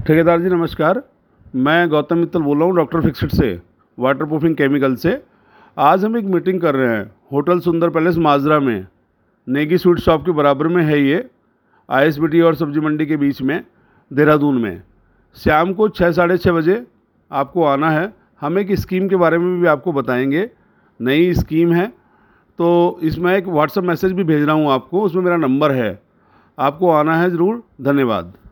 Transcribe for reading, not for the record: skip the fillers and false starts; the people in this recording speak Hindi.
ठेकेदार जी नमस्कार, मैं गौतम मित्तल बोल रहा हूँ डॉक्टर फिक्सिट से, वाटर प्रूफिंग केमिकल से। आज हम एक मीटिंग कर रहे हैं होटल सुंदर पैलेस माजरा में, नेगी स्वीट शॉप के बराबर में है ये, आईएसबीटी और सब्जी मंडी के बीच में, देहरादून में। शाम को 6 साढ़े 6 बजे आपको आना है। हम एक स्कीम के बारे में भी आपको बताएंगे, नई स्कीम है, तो इसमें एक व्हाट्सएप मैसेज भी भेज रहा हूँ आपको, उसमें मेरा नंबर है, आपको आना है ज़रूर। धन्यवाद।